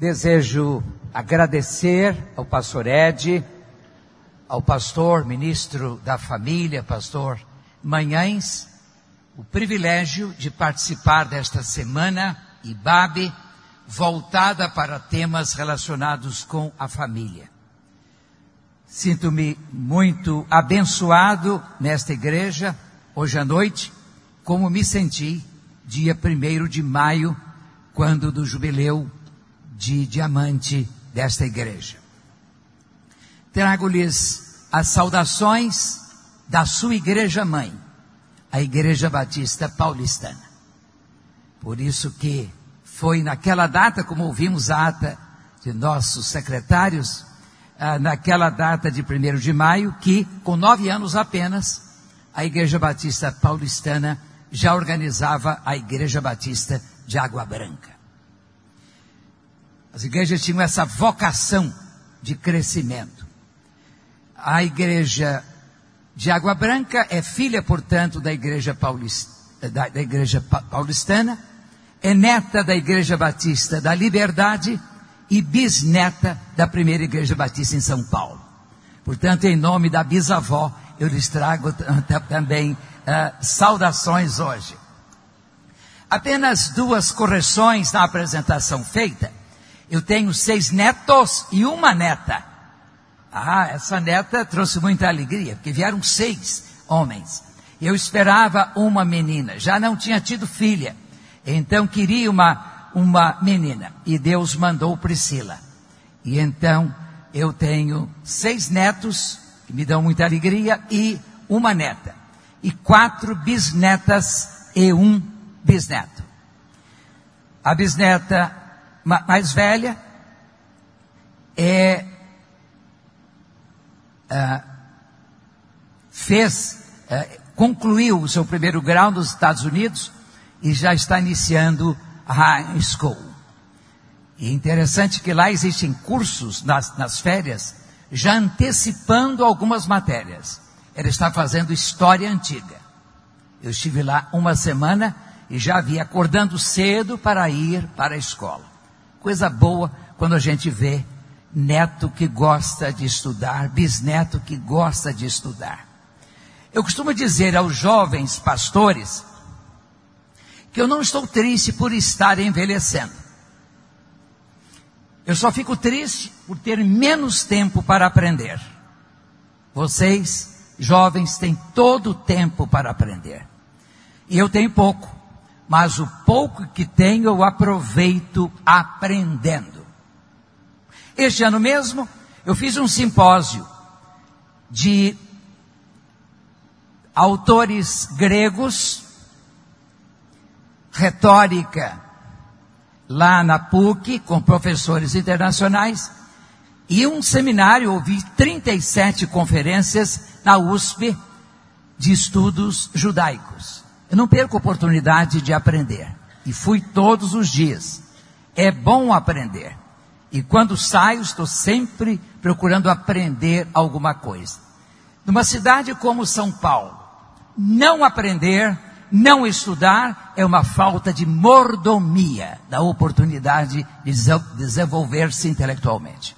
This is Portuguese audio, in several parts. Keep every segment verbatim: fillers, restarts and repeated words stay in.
Desejo agradecer ao pastor Ed, ao pastor, ministro da família, pastor Manhães, o privilégio de participar desta semana I B A B, voltada para temas relacionados com a família. Sinto-me muito abençoado nesta igreja, hoje à noite, como me senti dia primeiro de maio, quando do jubileu de diamante desta igreja. Trago-lhes as saudações da sua igreja mãe, a Igreja Batista Paulistana. Por isso que foi naquela data, como ouvimos a ata de nossos secretários, ah, naquela data de primeiro de maio, que com nove anos apenas, a Igreja Batista Paulistana já organizava a Igreja Batista de Água Branca. As igrejas tinham essa vocação de crescimento. A Igreja de Água Branca é filha, portanto, da Igreja, Paulist, da, da Igreja Paulistana, é neta da Igreja Batista da Liberdade e bisneta da primeira Igreja Batista em São Paulo. Portanto, em nome da bisavó, eu lhes trago também uh, saudações hoje. Apenas duas correções na apresentação feita. Eu tenho seis netos e uma neta. Ah, essa neta trouxe muita alegria, porque vieram seis homens. Eu esperava uma menina, já não tinha tido filha. Então queria uma, uma menina. E Deus mandou Priscila. E então eu tenho seis netos, que me dão muita alegria, e uma neta. E quatro bisnetas e um bisneto. A bisneta mais velha é, uh, fez, uh, concluiu o seu primeiro grau nos Estados Unidos e já está iniciando a high school. E é interessante que lá existem cursos nas, nas férias, já antecipando algumas matérias. Ela está fazendo história antiga. Eu estive lá uma semana e já vi acordando cedo para ir para a escola. Coisa boa quando a gente vê neto que gosta de estudar, bisneto que gosta de estudar. Eu costumo dizer aos jovens pastores que eu não estou triste por estar envelhecendo. Eu só fico triste por ter menos tempo para aprender. Vocês, jovens, têm todo o tempo para aprender. E eu tenho pouco. Mas o pouco que tenho eu aproveito aprendendo. Este ano mesmo, eu fiz um simpósio de autores gregos, retórica, lá na P U C, com professores internacionais, e um seminário, ouvi trinta e sete conferências na U S P de estudos judaicos. Eu não perco a oportunidade de aprender. E fui todos os dias. É bom aprender. E quando saio, estou sempre procurando aprender alguma coisa. Numa cidade como São Paulo, não aprender, não estudar, é uma falta de mordomia da oportunidade de desenvolver-se intelectualmente.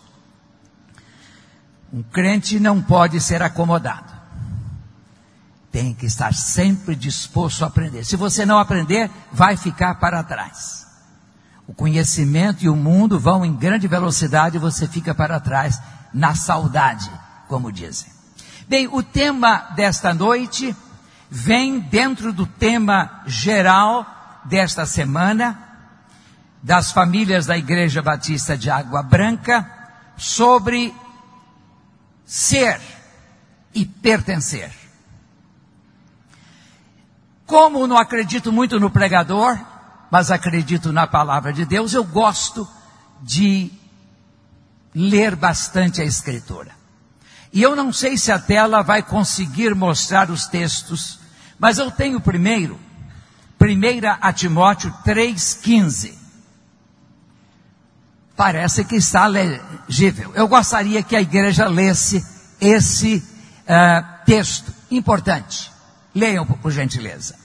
Um crente não pode ser acomodado. Tem que estar sempre disposto a aprender. Se você não aprender, vai ficar para trás. O conhecimento e o mundo vão em grande velocidade e você fica para trás na saudade, como dizem. Bem, o tema desta noite vem dentro do tema geral desta semana, das famílias da Igreja Batista de Água Branca, sobre ser e pertencer. Como não acredito muito no pregador, mas acredito na palavra de Deus, eu gosto de ler bastante a Escritura. E eu não sei se a tela vai conseguir mostrar os textos, mas eu tenho primeiro, primeira a Timóteo três, quinze. Parece que está legível. Eu gostaria que a igreja lesse esse uh, texto importante. Leiam, por gentileza.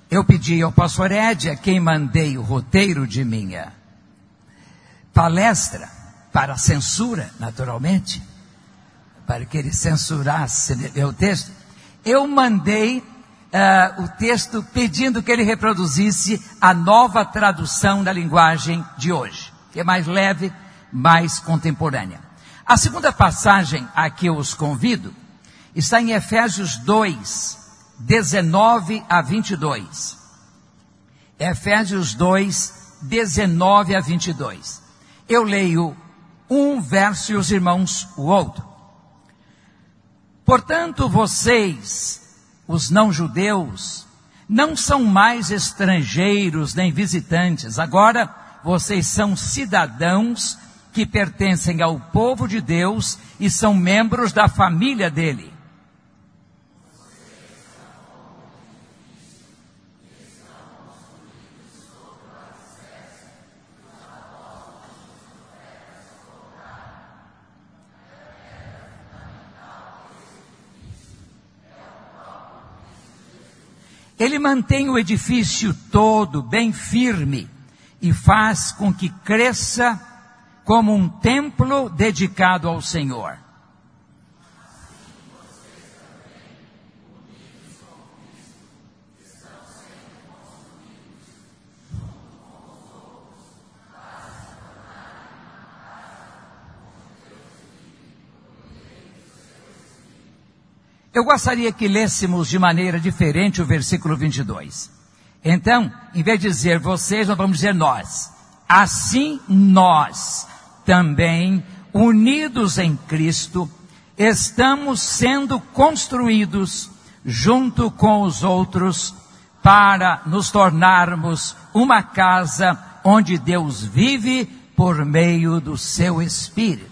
eu pedi ao pastor Ed, a quem mandei o roteiro de minha palestra, para censura, naturalmente, para que ele censurasse meu texto, eu mandei uh, o texto pedindo que ele reproduzisse a nova tradução da linguagem de hoje, que é mais leve, mais contemporânea. A segunda passagem a que eu os convido está em Efésios dois, dezenove a vinte e dois. Efésios dois, dezenove a vinte e dois. Eu leio um verso e os irmãos o outro. Portanto, vocês, os não-judeus, não são mais estrangeiros nem visitantes. Agora, vocês são cidadãos que pertencem ao povo de Deus e são membros da família dele. Ele mantém o edifício todo bem firme e faz com que cresça como um templo dedicado ao Senhor. Eu gostaria que lêssemos de maneira diferente o versículo vinte e dois. Então, em vez de dizer vocês, nós vamos dizer nós. Assim nós, também, unidos em Cristo, estamos sendo construídos junto com os outros para nos tornarmos uma casa onde Deus vive por meio do seu Espírito.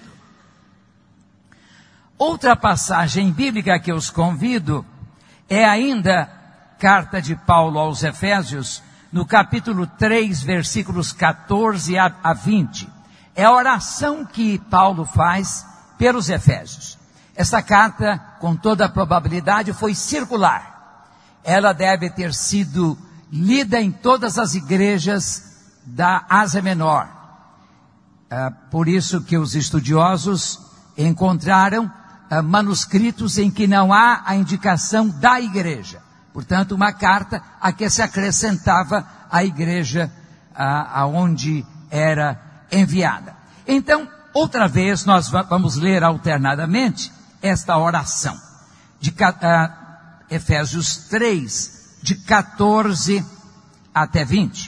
Outra passagem bíblica que eu os convido é ainda carta de Paulo aos Efésios, no capítulo três, versículos catorze a vinte. É a oração que Paulo faz pelos Efésios. Essa carta, com toda a probabilidade, foi circular. Ela deve ter sido lida em todas as igrejas da Ásia Menor. É por isso que os estudiosos encontraram Uh, manuscritos em que não há a indicação da igreja. Portanto, uma carta a que se acrescentava a igreja uh, aonde era enviada. Então, outra vez, nós vamos ler alternadamente esta oração. De uh, Efésios três, de catorze até vinte.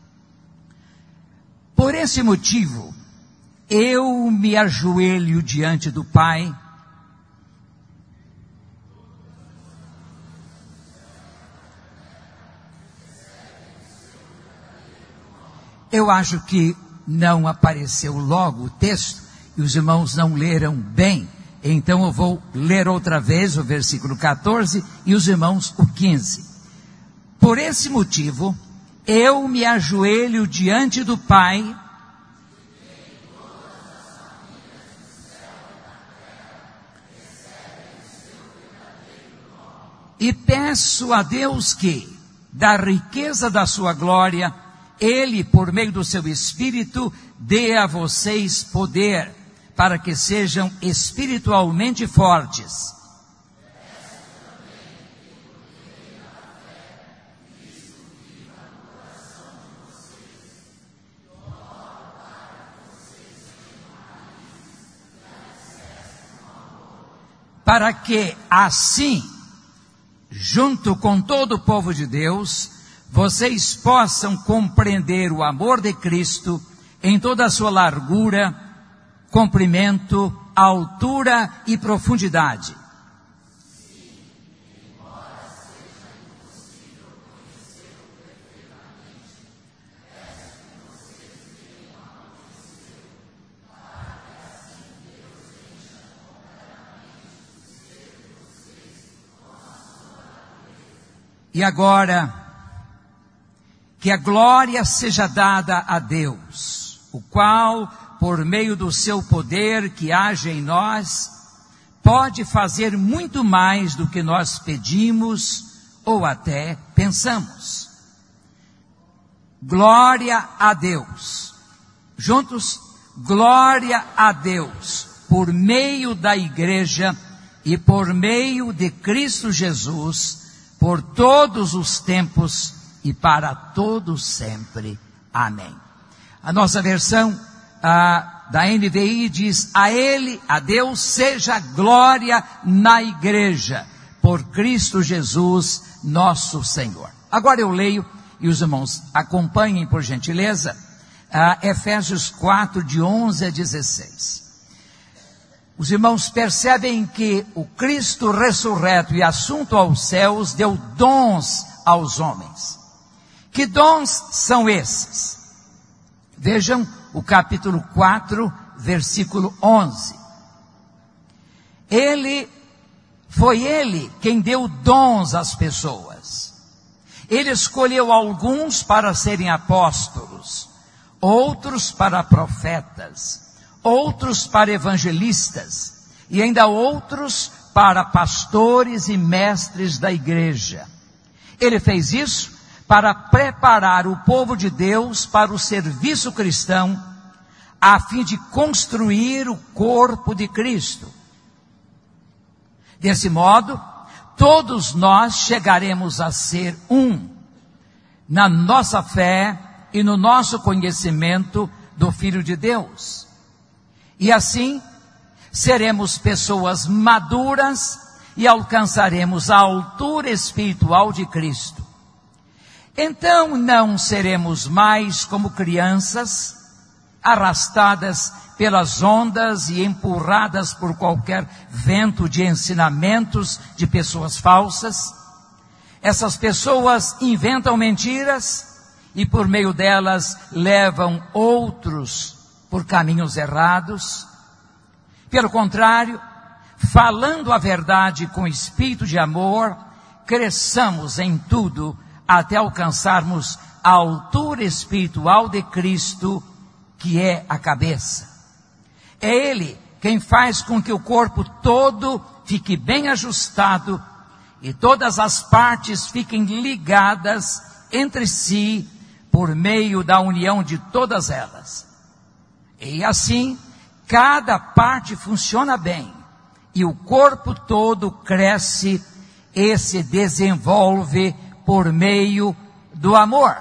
Por esse motivo, eu me ajoelho diante do Pai, eu acho que não apareceu logo o texto, e os irmãos não leram bem, então eu vou ler outra vez o versículo catorze, e os irmãos o quinze. Por esse motivo, eu me ajoelho diante do Pai, e peço a Deus que, da riqueza da sua glória, Ele, por meio do seu Espírito, dê a vocês poder, para que sejam espiritualmente fortes. Para que, assim, junto com todo o povo de Deus, vocês possam compreender o amor de Cristo em toda a sua largura, comprimento, altura e profundidade. E agora, que a glória seja dada a Deus, o qual, por meio do seu poder que age em nós, pode fazer muito mais do que nós pedimos ou até pensamos. Glória a Deus. Juntos, glória a Deus, por meio da igreja e por meio de Cristo Jesus, por todos os tempos e para todos sempre. Amém. A nossa versão a, da N V I diz: a Ele, a Deus, seja glória na igreja, por Cristo Jesus, nosso Senhor. Agora eu leio, e os irmãos acompanhem por gentileza, a Efésios quatro, de onze a dezesseis. Os irmãos percebem que o Cristo ressurreto e assunto aos céus deu dons aos homens. Que dons são esses? Vejam o capítulo quatro, versículo onze. Ele, foi ele quem deu dons às pessoas. Ele escolheu alguns para serem apóstolos, outros para profetas, outros para evangelistas, e ainda outros para pastores e mestres da igreja. Ele fez isso para preparar o povo de Deus para o serviço cristão, a fim de construir o corpo de Cristo. Desse modo, todos nós chegaremos a ser um, na nossa fé e no nosso conhecimento do Filho de Deus. E assim, seremos pessoas maduras e alcançaremos a altura espiritual de Cristo. Então não seremos mais como crianças, arrastadas pelas ondas e empurradas por qualquer vento de ensinamentos de pessoas falsas. Essas pessoas inventam mentiras e por meio delas levam outros por caminhos errados. Pelo contrário, falando a verdade com espírito de amor, cresçamos em tudo até alcançarmos a altura espiritual de Cristo, que é a cabeça. É Ele quem faz com que o corpo todo fique bem ajustado e todas as partes fiquem ligadas entre si por meio da união de todas elas. E assim, cada parte funciona bem e o corpo todo cresce e se desenvolve por meio do amor.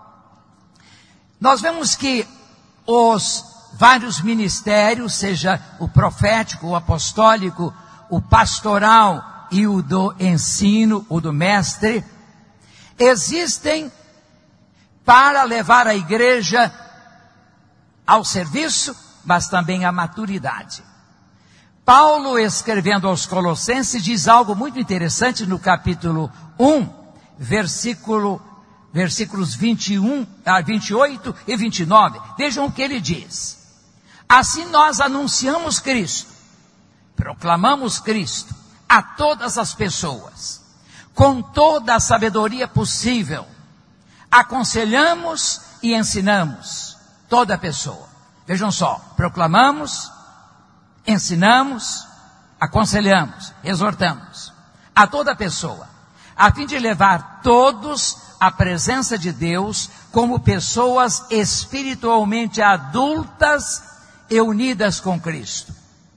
Nós vemos que os vários ministérios, seja o profético, o apostólico, o pastoral e o do ensino, o do mestre, existem para levar a igreja ao serviço, mas também à maturidade. Paulo, escrevendo aos Colossenses, diz algo muito interessante no capítulo um, versículo, versículos vinte e um, vinte e oito e vinte e nove. Vejam o que ele diz. Assim nós anunciamos Cristo, proclamamos Cristo a todas as pessoas, com toda a sabedoria possível, aconselhamos e ensinamos toda pessoa. Vejam só, proclamamos, ensinamos, aconselhamos, exortamos a toda pessoa, a fim de levar todos à presença de Deus como pessoas espiritualmente adultas e unidas com Cristo.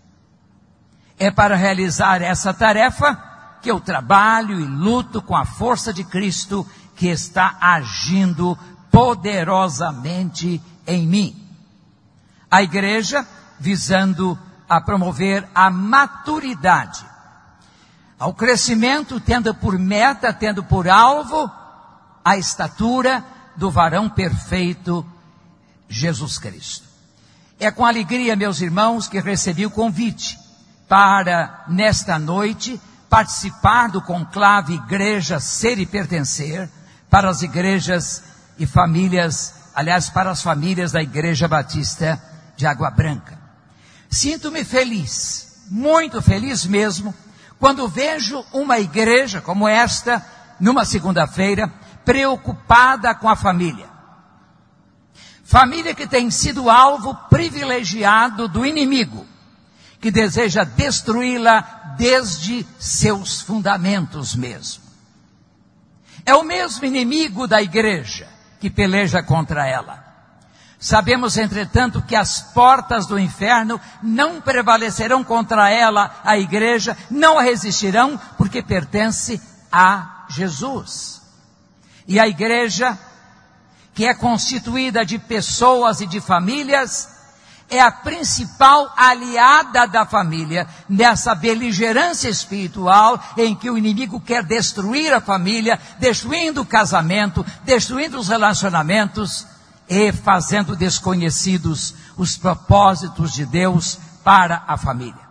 É para realizar essa tarefa que eu trabalho e luto com a força de Cristo que está agindo poderosamente em mim. A igreja visando a promover a maturidade, ao crescimento, tendo por meta, tendo por alvo a estatura do varão perfeito, Jesus Cristo. É com alegria, meus irmãos, que recebi o convite para, nesta noite, participar do conclave Igreja Ser e Pertencer, para as igrejas e famílias, aliás, para as famílias da Igreja Batista de Água Branca. Sinto-me feliz, muito feliz mesmo, quando vejo uma igreja como esta, numa segunda-feira, preocupada com a família. Família que tem sido alvo privilegiado do inimigo, que deseja destruí-la desde seus fundamentos mesmo. É o mesmo inimigo da igreja que peleja contra ela. Sabemos, entretanto, que as portas do inferno não prevalecerão contra ela, a igreja, não a resistirão, porque pertence a Jesus. E a igreja, que é constituída de pessoas e de famílias, é a principal aliada da família nessa beligerância espiritual em que o inimigo quer destruir a família, destruindo o casamento, destruindo os relacionamentos e fazendo desconhecidos os propósitos de Deus para a família.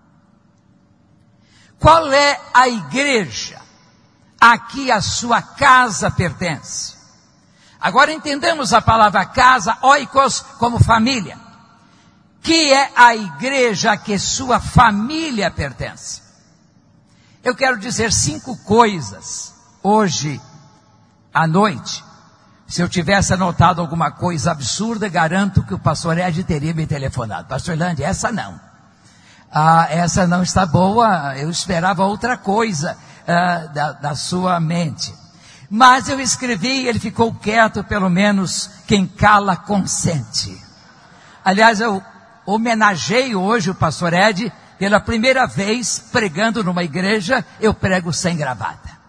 Qual é a igreja a que a sua casa pertence? Agora entendamos a palavra casa, oikos, como família. Que é a igreja a que sua família pertence? Eu quero dizer cinco coisas hoje à noite. Se eu tivesse anotado alguma coisa absurda, garanto que o pastor Ed teria me telefonado. Pastor Lande, essa não. Ah, essa não está boa, eu esperava outra coisa ah, da, da sua mente. Mas eu escrevi, ele ficou quieto, pelo menos quem cala consente. Aliás, eu homenageio hoje o pastor Ed, pela primeira vez pregando numa igreja, eu prego sem gravata.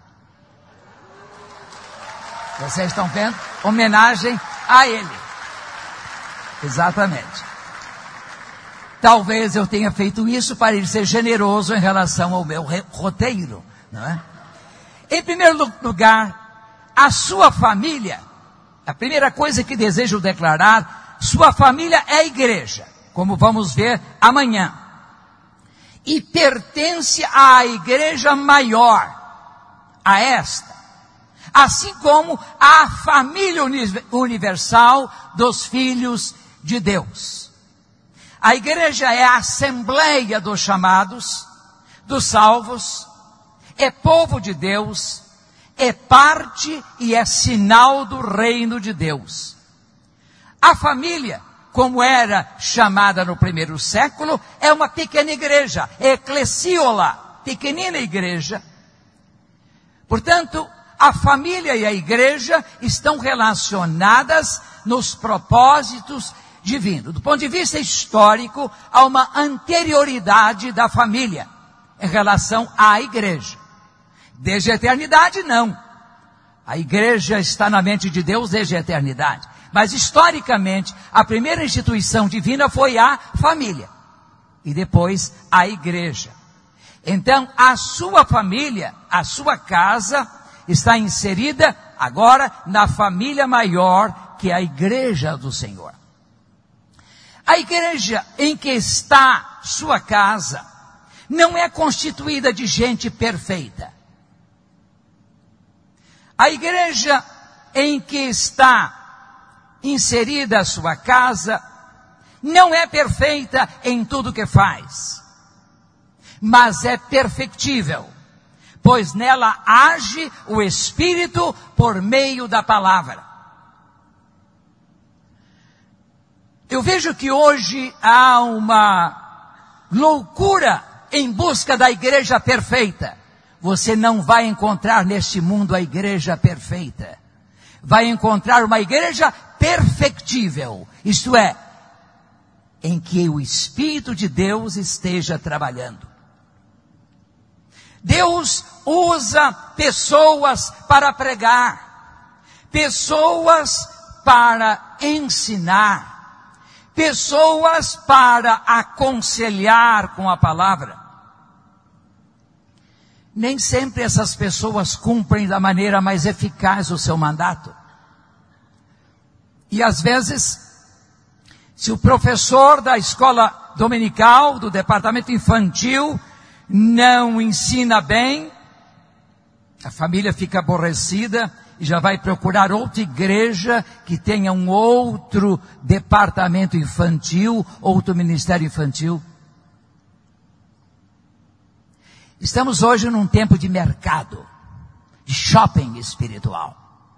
Vocês estão vendo? Homenagem a ele. Exatamente. Talvez eu tenha feito isso para ele ser generoso em relação ao meu roteiro, não é? Em primeiro lugar, a sua família, a primeira coisa que desejo declarar, sua família é a igreja, como vamos ver amanhã. E pertence à igreja maior, a esta. Assim como a família universal dos filhos de Deus. A igreja é a assembleia dos chamados, dos salvos, é povo de Deus, é parte e é sinal do reino de Deus. A família, como era chamada no primeiro século, é uma pequena igreja, eclesiola, pequenina igreja. Portanto, a família e a igreja estão relacionadas nos propósitos divinos. Do ponto de vista histórico, há uma anterioridade da família em relação à igreja. Desde a eternidade, não. A igreja está na mente de Deus desde a eternidade. Mas historicamente, a primeira instituição divina foi a família. E depois a igreja. Então, a sua família, a sua casa, está inserida agora na família maior, que é a igreja do Senhor. A igreja em que está sua casa não é constituída de gente perfeita. A igreja em que está inserida a sua casa não é perfeita em tudo que faz, mas é perfectível, pois nela age o Espírito por meio da palavra. Eu vejo que hoje há uma loucura em busca da igreja perfeita. Você não vai encontrar neste mundo a igreja perfeita. Vai encontrar uma igreja perfectível, isto é, em que o Espírito de Deus esteja trabalhando. Deus usa pessoas para pregar, pessoas para ensinar, pessoas para aconselhar com a palavra. Nem sempre essas pessoas cumprem da maneira mais eficaz o seu mandato. E às vezes, se o professor da escola dominical, do departamento infantil, não ensina bem, a família fica aborrecida e já vai procurar outra igreja que tenha um outro departamento infantil, outro ministério infantil. Estamos hoje num tempo de mercado, de shopping espiritual.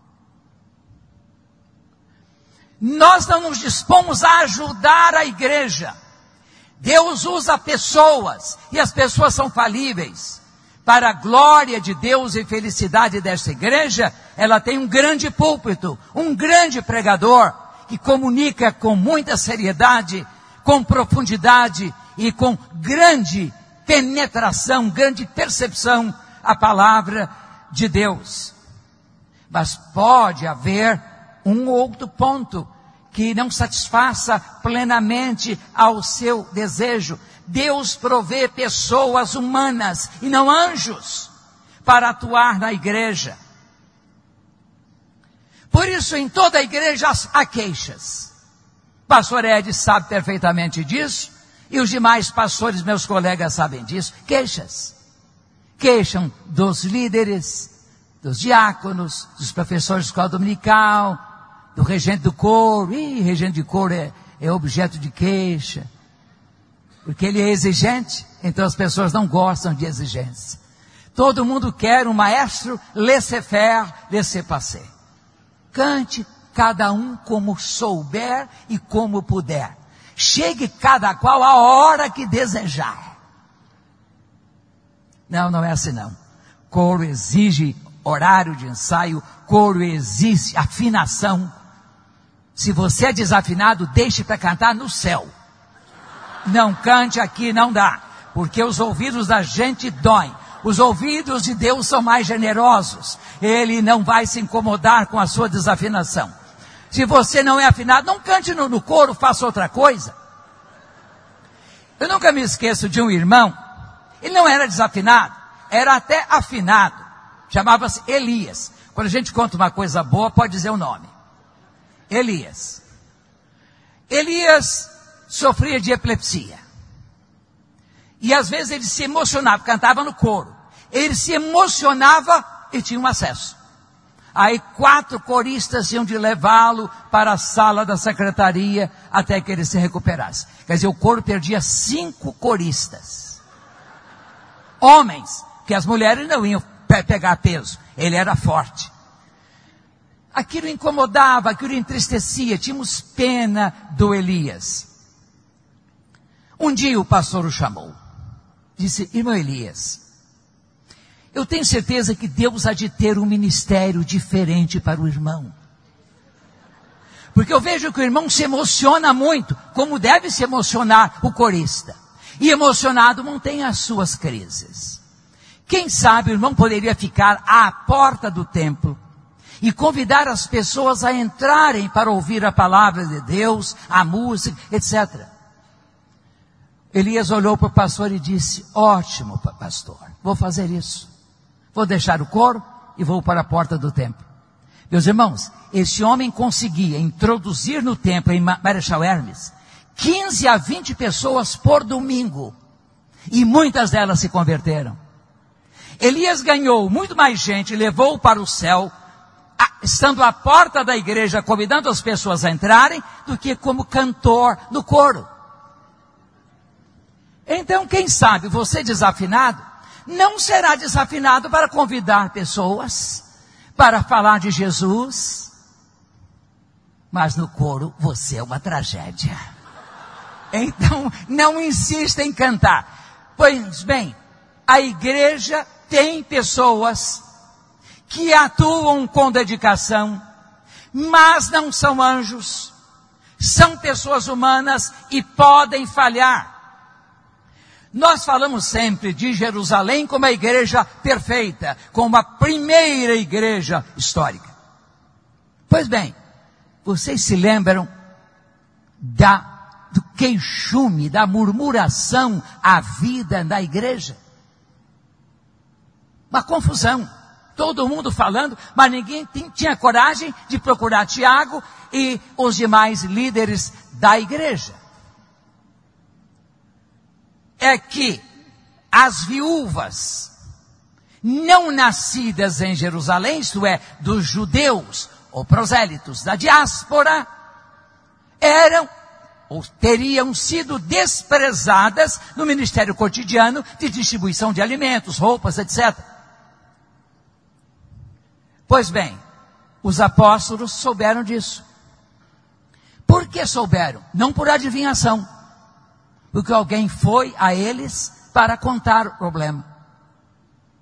Nós não nos dispomos a ajudar a igreja. Deus usa pessoas, e as pessoas são falíveis. Para a glória de Deus e felicidade desta igreja, ela tem um grande púlpito, um grande pregador, que comunica com muita seriedade, com profundidade e com grande penetração, grande percepção a palavra de Deus. Mas pode haver um outro ponto que não satisfaça plenamente ao seu desejo. Deus provê pessoas humanas e não anjos para atuar na igreja. Por isso, em toda a igreja há queixas. Pastor Ed sabe perfeitamente disso, e os demais pastores, meus colegas, sabem disso. Queixas. Queixam dos líderes, dos diáconos, dos professores de escola dominical, do regente do coro. Ih, regente de coro é, é objeto de queixa, porque ele é exigente, então as pessoas não gostam de exigência. Todo mundo quer um maestro laissez-faire, laissez-passer. Cante cada um como souber e como puder. Chegue cada qual a hora que desejar. Não, não é assim não. Coro exige horário de ensaio, coro exige afinação. Se você é desafinado, deixe para cantar no céu. Não cante aqui, não dá. Porque os ouvidos da gente doem. Os ouvidos de Deus são mais generosos. Ele não vai se incomodar com a sua desafinação. Se você não é afinado, não cante no, no coro, faça outra coisa. Eu nunca me esqueço de um irmão. Ele não era desafinado, era até afinado. Chamava-se Elias. Quando a gente conta uma coisa boa, pode dizer o nome. Elias. Elias sofria de epilepsia. E às vezes ele se emocionava, cantava no coro. Ele se emocionava e tinha um acesso. Aí quatro coristas iam de levá-lo para a sala da secretaria até que ele se recuperasse. Quer dizer, o coro perdia cinco coristas. Homens, que as mulheres não iam pe- pegar peso. Ele era forte. Aquilo incomodava, aquilo entristecia. Tínhamos pena do Elias. Um dia o pastor o chamou. Disse, irmão Elias, eu tenho certeza que Deus há de ter um ministério diferente para o irmão. Porque eu vejo que o irmão se emociona muito, como deve se emocionar o corista. E emocionado mantém as suas crises. Quem sabe o irmão poderia ficar à porta do templo e convidar as pessoas a entrarem para ouvir a palavra de Deus, a música, etcétera. Elias olhou para o pastor e disse, ótimo, pastor, vou fazer isso. Vou deixar o coro e vou para a porta do templo. Meus irmãos, esse homem conseguia introduzir no templo em Marechal Hermes quinze a vinte pessoas por domingo. E muitas delas se converteram. Elias ganhou muito mais gente, levou para o céu, estando à porta da igreja, convidando as pessoas a entrarem, do que como cantor no coro. Então, quem sabe, você desafinado, não será desafinado para convidar pessoas, para falar de Jesus, mas no coro você é uma tragédia. Então, não insista em cantar. Pois bem, a igreja tem pessoas que atuam com dedicação, mas não são anjos, são pessoas humanas e podem falhar. Nós falamos sempre de Jerusalém como a igreja perfeita, como a primeira igreja histórica. Pois bem, vocês se lembram da, do queixume, da murmuração à vida da igreja? Uma confusão. Todo mundo falando, mas ninguém tinha coragem de procurar Tiago e os demais líderes da igreja. É que as viúvas não nascidas em Jerusalém, isto é, dos judeus ou prosélitos da diáspora, eram ou teriam sido desprezadas no ministério cotidiano de distribuição de alimentos, roupas, etcétera. Pois bem, os apóstolos souberam disso. Por que souberam? Não por adivinhação. Porque alguém foi a eles para contar o problema.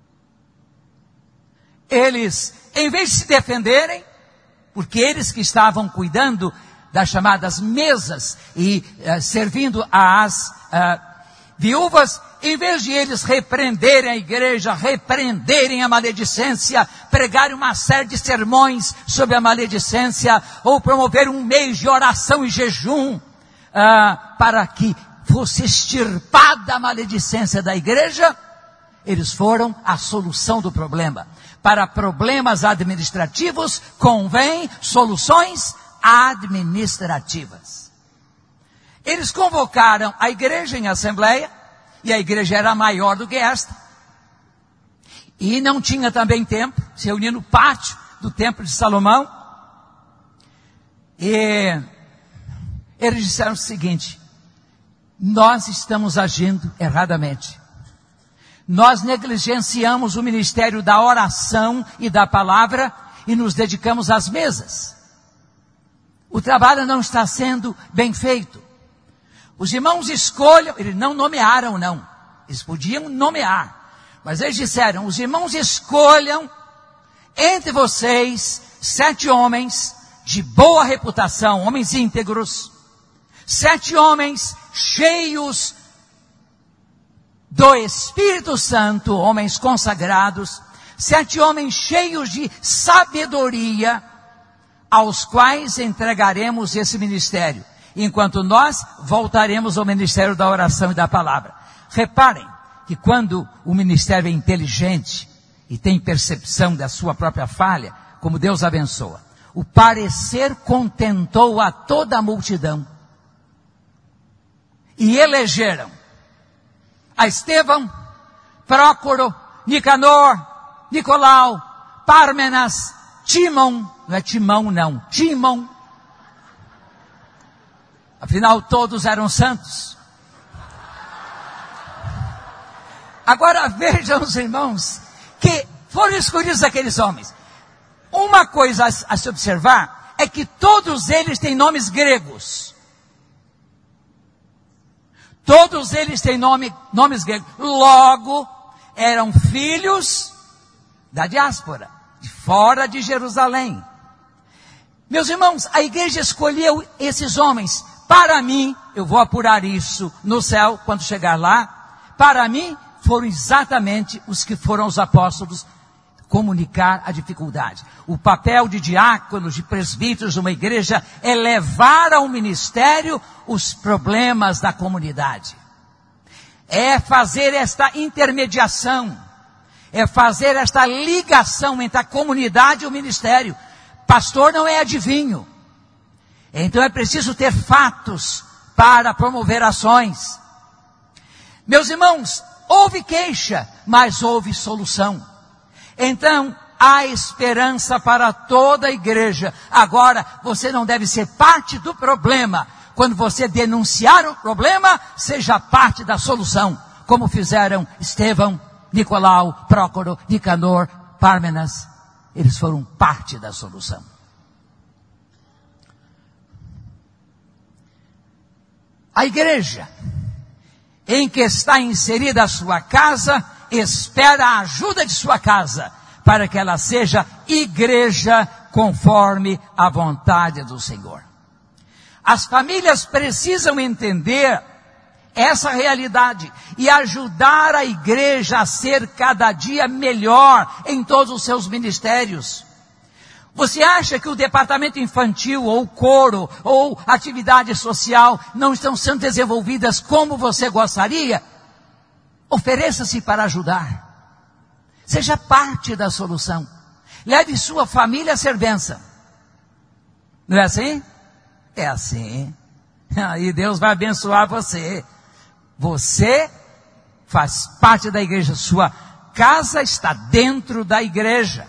eles, em vez de se defenderem, porque eles que estavam cuidando das chamadas mesas e uh, servindo às uh, viúvas, em vez de eles repreenderem a igreja, repreenderem a maledicência, pregarem uma série de sermões sobre a maledicência, ou promover um mês de oração e jejum, uh, para que fosse extirpada a maledicência da igreja, eles foram a solução do problema. Para problemas administrativos, convém soluções administrativas. Eles convocaram a igreja em assembleia, e a igreja era maior do que esta, e não tinha também tempo, se reunia no pátio do templo de Salomão, e eles disseram o seguinte: nós estamos agindo erradamente. Nós negligenciamos o ministério da oração e da palavra e nos dedicamos às mesas. O trabalho não está sendo bem feito. Os irmãos escolham, eles não nomearam não, eles podiam nomear, mas eles disseram: os irmãos escolham entre vocês sete homens de boa reputação, homens íntegros, sete homens cheios do Espírito Santo, homens consagrados, sete homens cheios de sabedoria, aos quais entregaremos esse ministério, enquanto nós voltaremos ao ministério da oração e da palavra. Reparem que quando o ministério é inteligente e tem percepção da sua própria falha, como Deus abençoa, o parecer contentou a toda a multidão, e elegeram a Estevão, Prócoro, Nicanor, Nicolau, Pármenas, Timon, não é Timão não, Timon, afinal todos eram santos. Agora vejam os irmãos, que foram escolhidos aqueles homens. Uma coisa a, a se observar, é que todos eles têm nomes gregos. Todos eles têm nome, nomes gregos. Logo, eram filhos da diáspora, de fora de Jerusalém. Meus irmãos, a igreja escolheu esses homens. Para mim, eu vou apurar isso no céu, quando chegar lá. Para mim, foram exatamente os que foram os apóstolos comunicar a dificuldade. O papel de diáconos, de presbíteros de uma igreja é levar ao ministério os problemas da comunidade. É fazer esta intermediação, é fazer esta ligação entre a comunidade e o ministério. Pastor não é adivinho. Então é preciso ter fatos para promover ações. Meus irmãos, houve queixa, mas houve solução. Então, há esperança para toda a igreja. Agora, você não deve ser parte do problema. Quando você denunciar o problema, seja parte da solução. Como fizeram Estevão, Nicolau, Prócoro, Nicanor, Pármenas. Eles foram parte da solução. A igreja em que está inserida a sua casa, espera a ajuda de sua casa, para que ela seja igreja conforme a vontade do Senhor. As famílias precisam entender essa realidade e ajudar a igreja a ser cada dia melhor em todos os seus ministérios. Você acha que o departamento infantil, ou coro, ou atividade social não estão sendo desenvolvidas como você gostaria? Ofereça-se para ajudar. Seja parte da solução. Leve sua família a ser bênção. Não é assim? É assim. Aí Deus vai abençoar você. Você faz parte da igreja. Sua casa está dentro da igreja.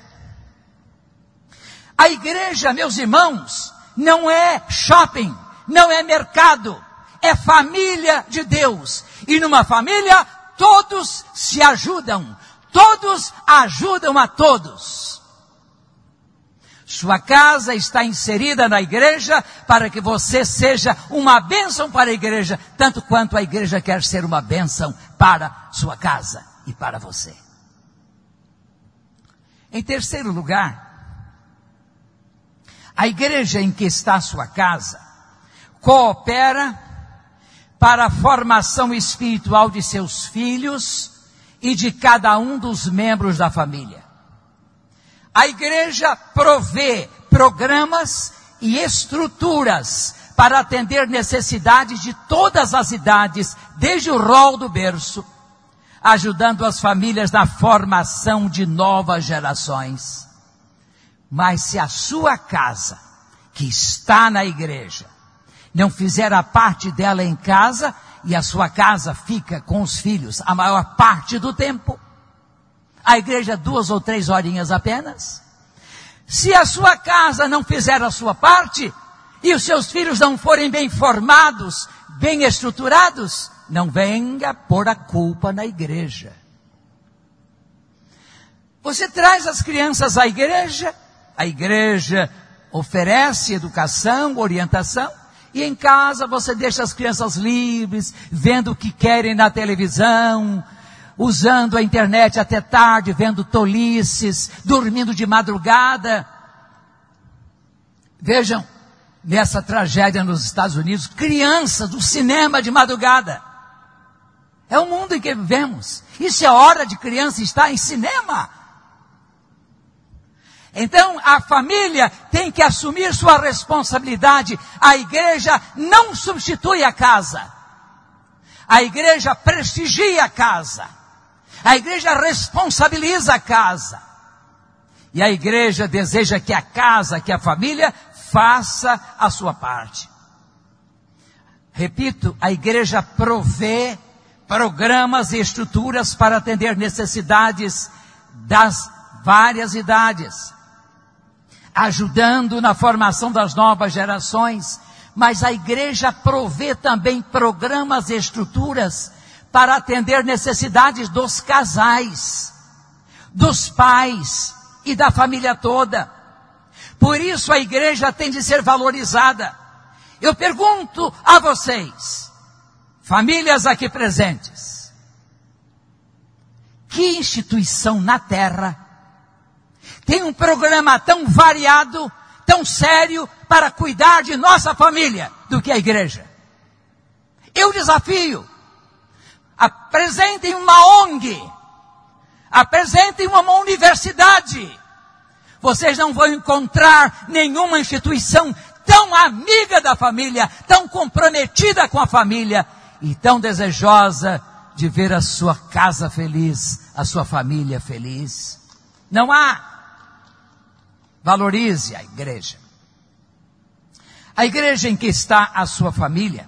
A igreja, meus irmãos, não é shopping, não é mercado, é família de Deus. E numa família, todos se ajudam, todos ajudam a todos. Sua casa está inserida na igreja para que você seja uma bênção para a igreja, tanto quanto a igreja quer ser uma bênção para sua casa e para você. Em terceiro lugar, a igreja em que está a sua casa coopera para a formação espiritual de seus filhos e de cada um dos membros da família. A igreja provê programas e estruturas para atender necessidades de todas as idades, desde o rol do berço, ajudando as famílias na formação de novas gerações. Mas se a sua casa, que está na igreja, não fizer a parte dela em casa, e a sua casa fica com os filhos a maior parte do tempo, a igreja duas ou três horinhas apenas, se a sua casa não fizer a sua parte, e os seus filhos não forem bem formados, bem estruturados, não venha pôr a culpa na igreja. Você traz as crianças à igreja, a igreja oferece educação, orientação, e em casa você deixa as crianças livres, vendo o que querem na televisão, usando a internet até tarde, vendo tolices, dormindo de madrugada. Vejam, nessa tragédia nos Estados Unidos, crianças do cinema de madrugada. É o mundo em que vivemos. Isso é hora de criança estar em cinema. Então, a família tem que assumir sua responsabilidade. A igreja não substitui a casa. A igreja prestigia a casa. A igreja responsabiliza a casa. E a igreja deseja que a casa, que a família, faça a sua parte. Repito, a igreja provê programas e estruturas para atender necessidades das várias idades, ajudando na formação das novas gerações, mas a igreja provê também programas e estruturas para atender necessidades dos casais, dos pais e da família toda. Por isso a igreja tem de ser valorizada. Eu pergunto a vocês, famílias aqui presentes, que instituição na terra tem um programa tão variado, tão sério, para cuidar de nossa família do que a igreja? Eu desafio, apresentem uma O N G, apresentem uma universidade. Vocês não vão encontrar nenhuma instituição tão amiga da família, tão comprometida com a família e tão desejosa de ver a sua casa feliz, a sua família feliz. Não há. Valorize a igreja. A igreja em que está a sua família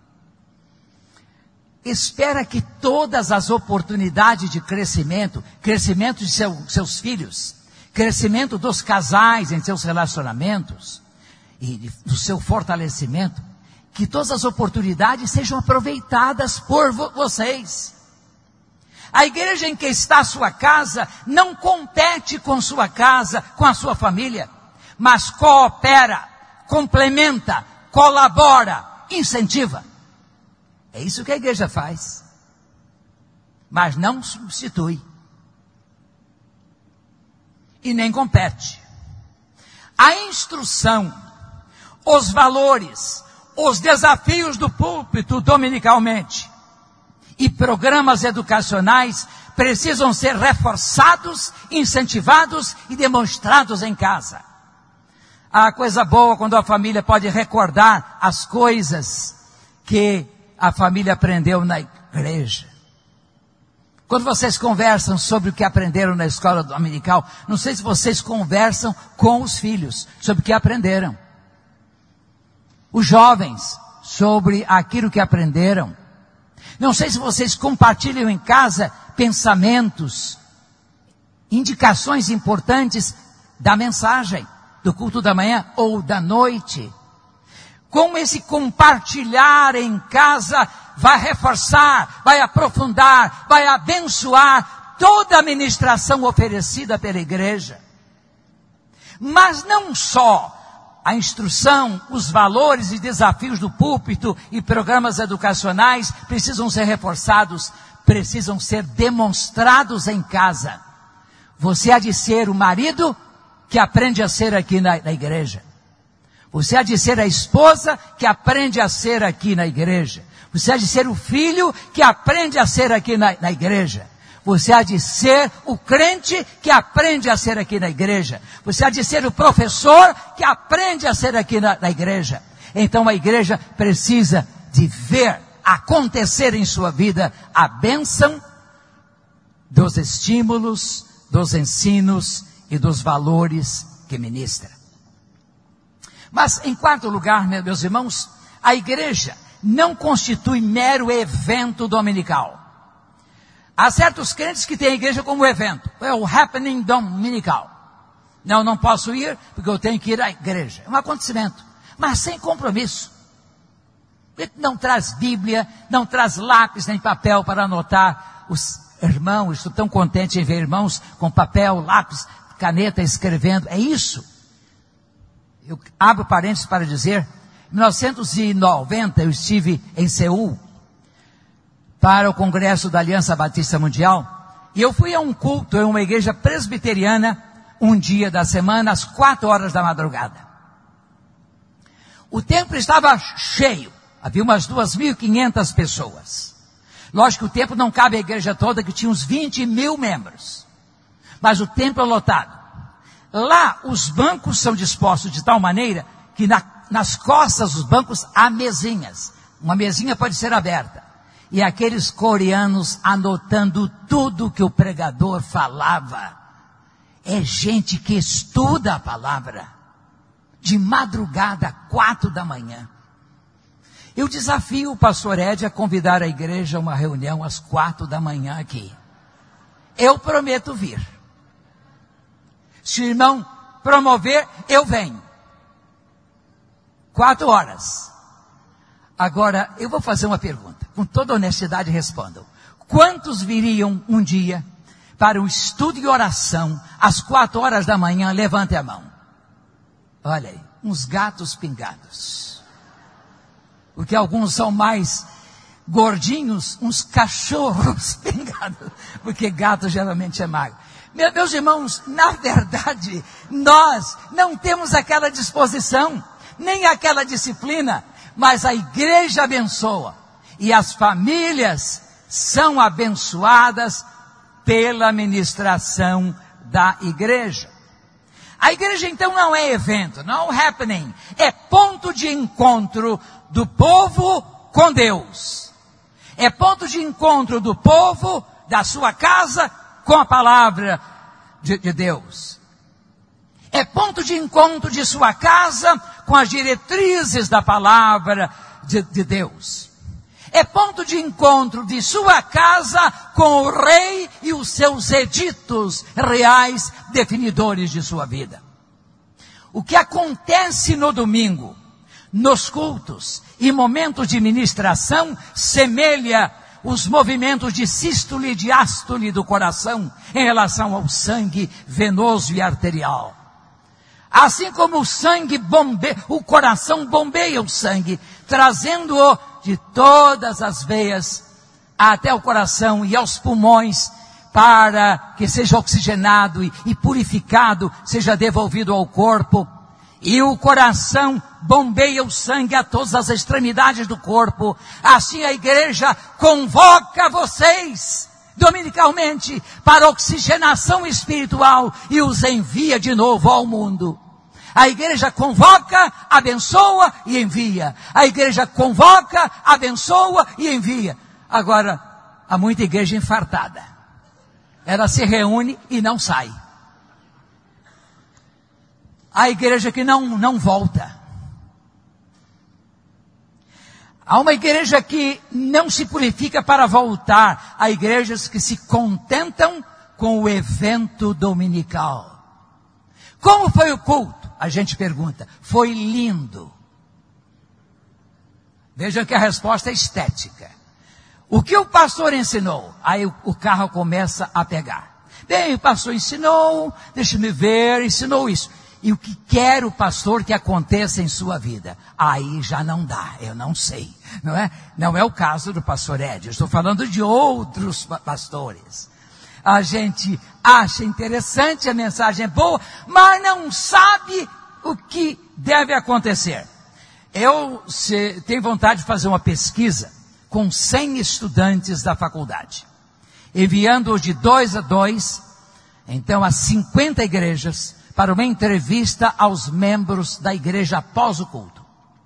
espera que todas as oportunidades de crescimento, crescimento de seu, seus filhos, crescimento dos casais em seus relacionamentos e de, do seu fortalecimento, que todas as oportunidades sejam aproveitadas por vo- vocês. A igreja em que está a sua casa não compete com sua casa, com a sua família, mas coopera, complementa, colabora, incentiva. É isso que a igreja faz, mas não substitui e nem compete. A instrução, os valores, os desafios do púlpito dominicalmente e programas educacionais precisam ser reforçados, incentivados e demonstrados em casa. Há coisa boa quando a família pode recordar as coisas que a família aprendeu na igreja. Quando vocês conversam sobre o que aprenderam na escola dominical, não sei se vocês conversam com os filhos sobre o que aprenderam. Os jovens sobre aquilo que aprenderam. Não sei se vocês compartilham em casa pensamentos, indicações importantes da mensagem, do culto da manhã ou da noite. Como esse compartilhar em casa vai reforçar, vai aprofundar, vai abençoar toda a ministração oferecida pela igreja. Mas não só a instrução, os valores e desafios do púlpito e programas educacionais precisam ser reforçados, precisam ser demonstrados em casa. Você há de ser o marido que aprende a ser aqui na, na igreja. Você há de ser a esposa que aprende a ser aqui na igreja. Você há de ser o filho que aprende a ser aqui na, na igreja. Você há de ser o crente que aprende a ser aqui na igreja. Você há de ser o professor que aprende a ser aqui na, na igreja. Então a igreja precisa de ver acontecer em sua vida a bênção dos estímulos, dos ensinos e dos valores que ministra. Mas, em quarto lugar, meus irmãos, a igreja não constitui mero evento dominical. Há certos crentes que têm a igreja como evento. É o happening dominical. Não, não posso ir porque eu tenho que ir à igreja. É um acontecimento, mas sem compromisso. Ele não traz Bíblia, não traz lápis nem papel para anotar. Os irmãos, estou tão contente em ver irmãos com papel, lápis, caneta escrevendo. É isso. Eu abro parênteses para dizer, em mil novecentos e noventa eu estive em Seul para o Congresso da Aliança Batista Mundial, e eu fui a um culto em uma igreja presbiteriana, um dia da semana, às quatro horas da madrugada. O templo estava cheio, havia umas duas mil e quinhentas pessoas. Lógico que o templo não cabe à igreja toda, que tinha uns vinte mil membros, mas o templo é lotado. Lá os bancos são dispostos de tal maneira que na, nas costas dos bancos há mesinhas. Uma mesinha pode ser aberta. E aqueles coreanos anotando tudo que o pregador falava. É gente que estuda a palavra. De madrugada, quatro da manhã. Eu desafio o pastor Ed a convidar a igreja a uma reunião às quatro da manhã aqui. Eu prometo vir. Se o irmão promover, eu venho. Quatro horas. Agora, eu vou fazer uma pergunta. Com toda honestidade respondam. Quantos viriam um dia para o estudo e oração às quatro horas da manhã? Levante a mão. Olha aí, uns gatos pingados. Porque alguns são mais gordinhos, uns cachorros pingados. Porque gato geralmente é magro. Meus irmãos, na verdade, nós não temos aquela disposição, nem aquela disciplina, mas a igreja abençoa. E as famílias são abençoadas pela ministração da igreja. A igreja então não é evento, não é happening, é ponto de encontro do povo com Deus. É ponto de encontro do povo, da sua casa, com a palavra de, de Deus. É ponto de encontro de sua casa com as diretrizes da palavra de, de Deus. É ponto de encontro de sua casa com o rei e os seus editos reais definidores de sua vida. O que acontece no domingo, nos cultos e momentos de ministração, semelha os movimentos de sístole e diástole do coração em relação ao sangue venoso e arterial. Assim como o sangue bombeia, o coração bombeia o sangue, trazendo-o de todas as veias até o coração e aos pulmões, para que seja oxigenado e, e purificado, seja devolvido ao corpo. E o coração bombeia o sangue a todas as extremidades do corpo. Assim a igreja convoca vocês dominicalmente para oxigenação espiritual e os envia de novo ao mundo. A igreja convoca, abençoa e envia. A igreja convoca, abençoa e envia. Agora, há muita igreja infartada. Ela se reúne e não sai. Há igreja que não, não volta. Há uma igreja que não se purifica para voltar. Há igrejas que se contentam com o evento dominical. Como foi o culto? A gente pergunta. Foi lindo. Vejam que a resposta é estética. O que o pastor ensinou? Aí o, o carro começa a pegar. Bem, o pastor ensinou, deixa-me ver, ensinou isso. E o que quer o pastor que aconteça em sua vida? Aí já não dá, eu não sei. Não é, não é o caso do pastor Ed, eu estou falando de outros pastores. A gente acha interessante, a mensagem é boa, mas não sabe o que deve acontecer. Eu se, tenho vontade de fazer uma pesquisa com cem estudantes da faculdade, enviando-os de dois a dois, então a cinquenta igrejas, para uma entrevista aos membros da igreja após o culto.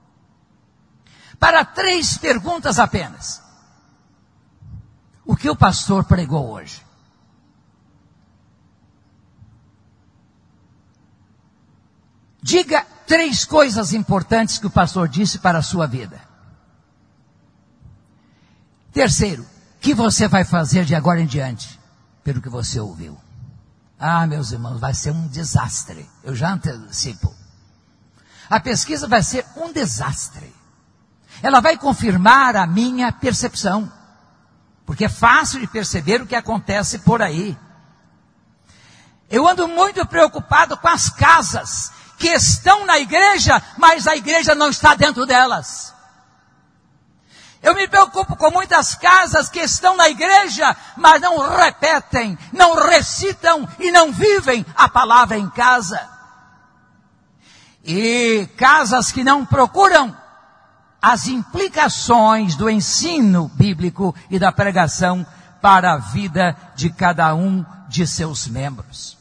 Para três perguntas apenas. O que o pastor pregou hoje? Diga três coisas importantes que o pastor disse para a sua vida. Terceiro, o que você vai fazer de agora em diante, pelo que você ouviu? Ah, meus irmãos, vai ser um desastre. Eu já antecipo. A pesquisa vai ser um desastre. Ela vai confirmar a minha percepção. Porque é fácil de perceber o que acontece por aí. Eu ando muito preocupado com as casas que estão na igreja, mas a igreja não está dentro delas. Eu me preocupo com muitas casas que estão na igreja, mas não repetem, não recitam e não vivem a palavra em casa. E casas que não procuram as implicações do ensino bíblico e da pregação para a vida de cada um de seus membros.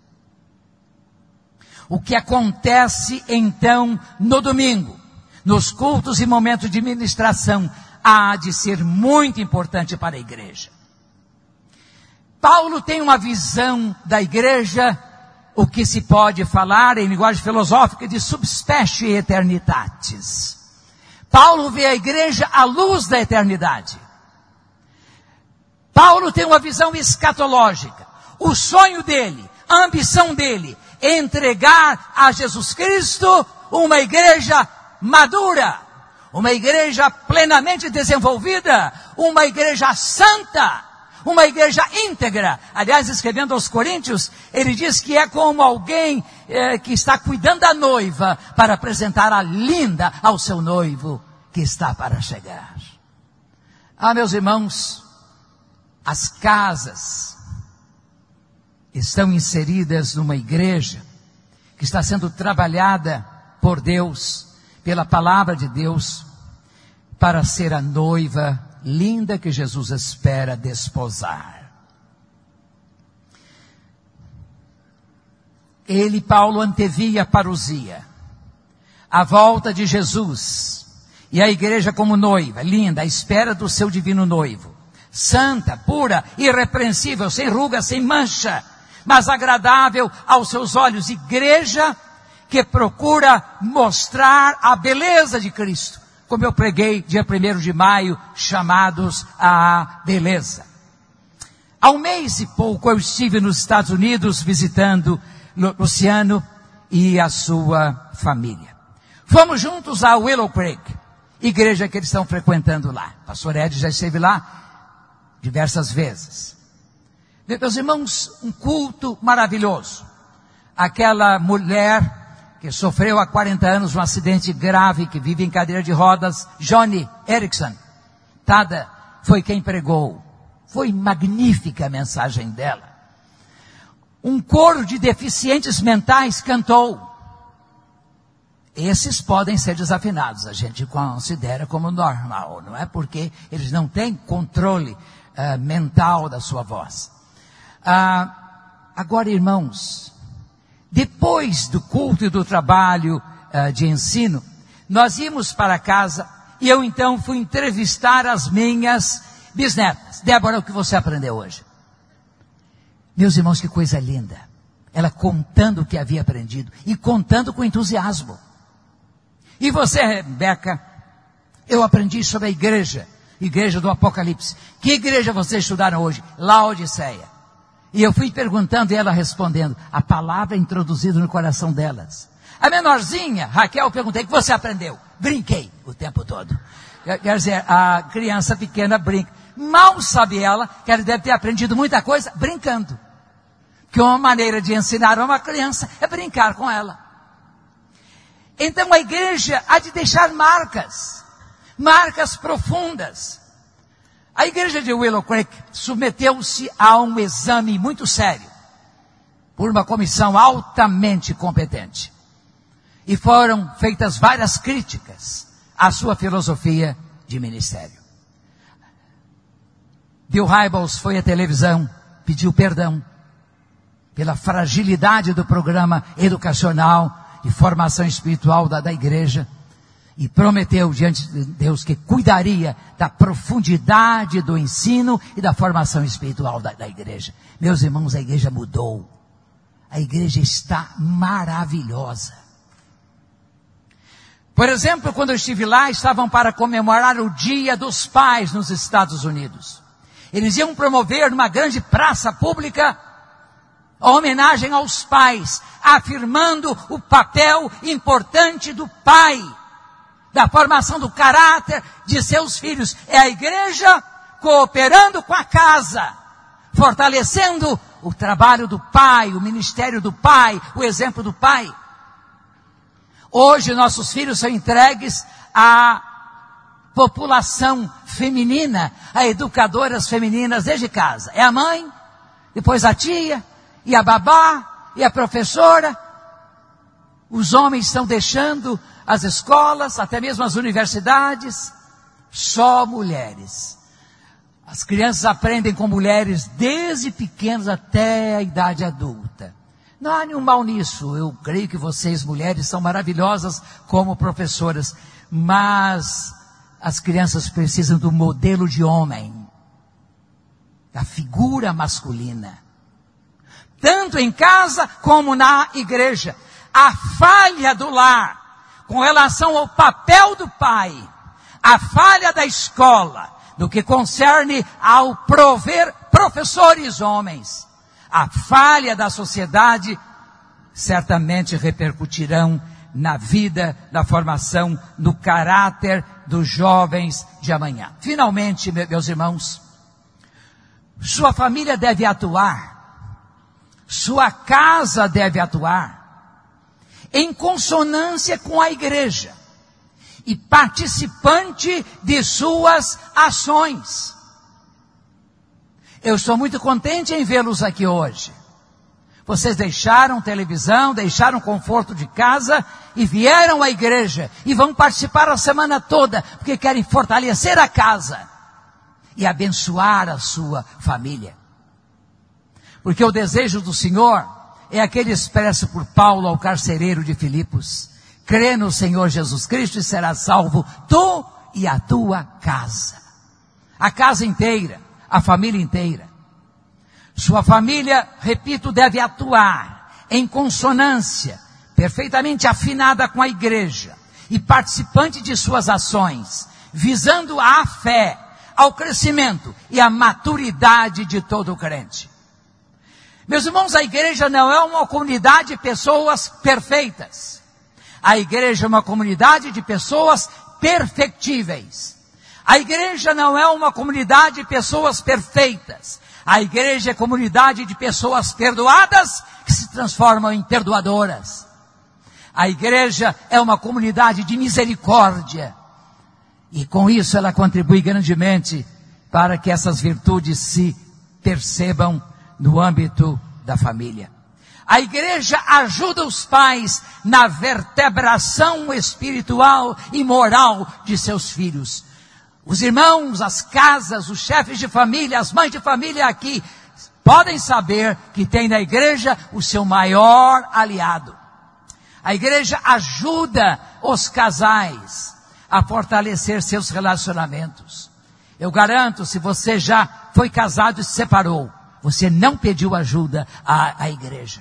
O que acontece então no domingo, nos cultos e momentos de ministração, há de ser muito importante para a igreja. Paulo tem uma visão da igreja, o que se pode falar em linguagem filosófica de subspecie eternitatis. Paulo vê a igreja à luz da eternidade. Paulo tem uma visão escatológica. O sonho dele, a ambição dele, é entregar a Jesus Cristo uma igreja madura, uma igreja plenamente desenvolvida, uma igreja santa, uma igreja íntegra. Aliás, escrevendo aos Coríntios, ele diz que é como alguém é, que está cuidando da noiva para apresentar a linda ao seu noivo que está para chegar. Ah, meus irmãos, as casas estão inseridas numa igreja que está sendo trabalhada por Deus, pela palavra de Deus, para ser a noiva linda que Jesus espera desposar. Ele, Paulo, antevia a parousia, a volta de Jesus, e a igreja como noiva, linda, à espera do seu divino noivo, santa, pura, irrepreensível, sem ruga, sem mancha, mas agradável aos seus olhos, igreja que procura mostrar a beleza de Cristo, como eu preguei dia primeiro de maio, chamados à beleza. Há um mês e pouco eu estive nos Estados Unidos visitando Luciano e a sua família. Fomos juntos a Willow Creek, igreja que eles estão frequentando lá. O pastor Ed já esteve lá diversas vezes. Meus irmãos, um culto maravilhoso. Aquela mulher que sofreu há quarenta anos um acidente grave, que vive em cadeira de rodas, Joni Eareckson Tada, foi quem pregou. Foi magnífica a mensagem dela. Um coro de deficientes mentais cantou. Esses podem ser desafinados, a gente considera como normal, não é? Porque eles não têm controle uh, mental da sua voz. Uh, agora, irmãos, depois do culto e do trabalho uh, de ensino, nós íamos para casa e eu então fui entrevistar as minhas bisnetas. Débora, o que você aprendeu hoje? Meus irmãos, que coisa linda. Ela contando o que havia aprendido e contando com entusiasmo. E você, Rebeca? Eu aprendi sobre a igreja, igreja do Apocalipse. Que igreja vocês estudaram hoje? Laodiceia. E eu fui perguntando e ela respondendo. A palavra é introduzida no coração delas. A menorzinha, Raquel, eu perguntei, o que você aprendeu? Brinquei o tempo todo. Quer dizer, a criança pequena brinca. Mal sabe ela que ela deve ter aprendido muita coisa brincando. Que uma maneira de ensinar uma criança é brincar com ela. Então a igreja há de deixar marcas, marcas profundas. A igreja de Willow Creek submeteu-se a um exame muito sério, por uma comissão altamente competente. E foram feitas várias críticas à sua filosofia de ministério. Bill Hybels foi à televisão, pediu perdão pela fragilidade do programa educacional e formação espiritual da, da igreja, e prometeu diante de Deus que cuidaria da profundidade do ensino e da formação espiritual da, da igreja. Meus irmãos, a igreja mudou. A igreja está maravilhosa. Por exemplo, quando eu estive lá, estavam para comemorar o Dia dos Pais nos Estados Unidos. Eles iam promover numa grande praça pública a homenagem aos pais, afirmando o papel importante do pai, da formação do caráter de seus filhos. É a igreja cooperando com a casa, fortalecendo o trabalho do pai, o ministério do pai, o exemplo do pai. Hoje nossos filhos são entregues à população feminina, a educadoras femininas desde casa. É a mãe, depois a tia, e a babá, e a professora. Os homens estão deixando as escolas, até mesmo as universidades, só mulheres. As crianças aprendem com mulheres desde pequenas até a idade adulta. Não há nenhum mal nisso. Eu creio que vocês, mulheres, são maravilhosas como professoras. Mas as crianças precisam do modelo de homem, da figura masculina. Tanto em casa como na igreja. A falha do lar com relação ao papel do pai, a falha da escola, no que concerne ao prover professores homens, a falha da sociedade, certamente repercutirão na vida, na formação, no caráter dos jovens de amanhã. Finalmente, meus irmãos, sua família deve atuar, sua casa deve atuar, em consonância com a igreja e participante de suas ações. Eu estou muito contente em vê-los aqui hoje. Vocês deixaram televisão, deixaram conforto de casa e vieram à igreja e vão participar a semana toda, porque querem fortalecer a casa e abençoar a sua família. Porque o desejo do Senhor é aquele expresso por Paulo ao carcereiro de Filipos: crê no Senhor Jesus Cristo e serás salvo, tu e a tua casa. A casa inteira, a família inteira. Sua família, repito, deve atuar em consonância, perfeitamente afinada com a igreja e participante de suas ações, visando a fé, ao crescimento e à maturidade de todo crente. Meus irmãos, a igreja não é uma comunidade de pessoas perfeitas. A igreja é uma comunidade de pessoas perfectíveis. A igreja não é uma comunidade de pessoas perfeitas. A igreja é comunidade de pessoas perdoadas que se transformam em perdoadoras. A igreja é uma comunidade de misericórdia. E com isso ela contribui grandemente para que essas virtudes se percebam no âmbito da família. A igreja ajuda os pais na vertebração espiritual e moral de seus filhos. Os irmãos, as casas, os chefes de família, as mães de família aqui podem saber que tem na igreja o seu maior aliado. A igreja ajuda os casais a fortalecer seus relacionamentos. Eu garanto, se você já foi casado e se separou, você não pediu ajuda à, à igreja.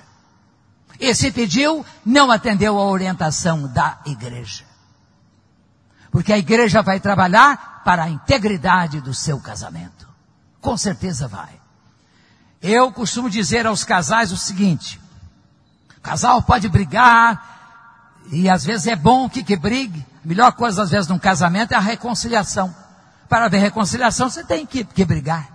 E se pediu, não atendeu a orientação da igreja. Porque a igreja vai trabalhar para a integridade do seu casamento. Com certeza vai. Eu costumo dizer aos casais o seguinte: o casal pode brigar, e às vezes é bom que, que brigue. A melhor coisa às vezes num casamento é a reconciliação. Para haver reconciliação você tem que, que brigar.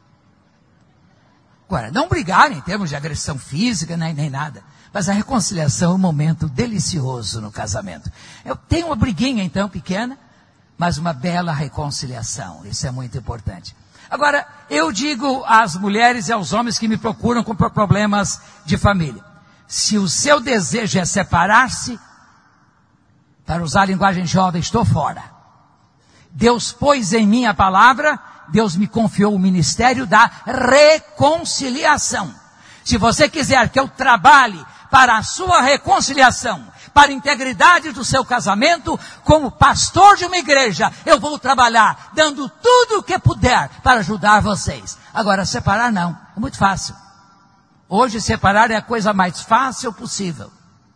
Agora, não brigar em termos de agressão física, nem, nem nada. Mas a reconciliação é um momento delicioso no casamento. Eu tenho uma briguinha então pequena, mas uma bela reconciliação. Isso é muito importante. Agora, eu digo às mulheres e aos homens que me procuram com problemas de família, se o seu desejo é separar-se, para usar a linguagem jovem, estou fora. Deus pôs em mim a palavra, Deus me confiou o ministério da reconciliação. Se você quiser que eu trabalhe para a sua reconciliação, para a integridade do seu casamento, como pastor de uma igreja, eu vou trabalhar, dando tudo o que puder para ajudar vocês. Agora, separar não, é muito fácil. Hoje, separar é a coisa mais fácil possível.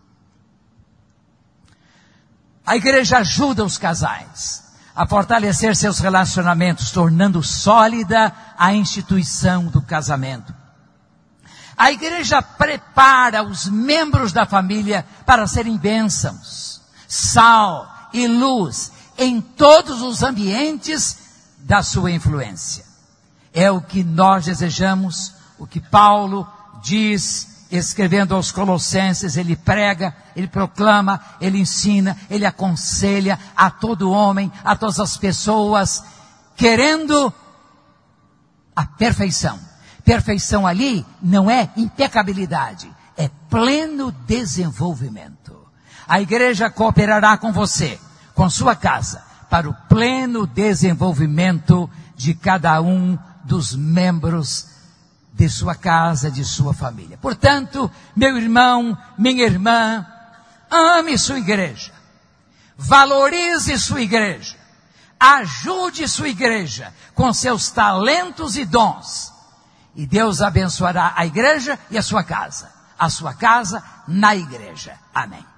A igreja ajuda os casais a fortalecer seus relacionamentos, tornando sólida a instituição do casamento. A igreja prepara os membros da família para serem bênçãos, sal e luz em todos os ambientes da sua influência. É o que nós desejamos, o que Paulo diz, escrevendo aos Colossenses, ele prega, ele proclama, ele ensina, ele aconselha a todo homem, a todas as pessoas, querendo a perfeição. Perfeição ali não é impecabilidade, é pleno desenvolvimento. A igreja cooperará com você, com sua casa, para o pleno desenvolvimento de cada um dos membros de sua casa, de sua família. Portanto, meu irmão, minha irmã, ame sua igreja, valorize sua igreja, ajude sua igreja com seus talentos e dons, e Deus abençoará a igreja e a sua casa, a sua casa na igreja. Amém.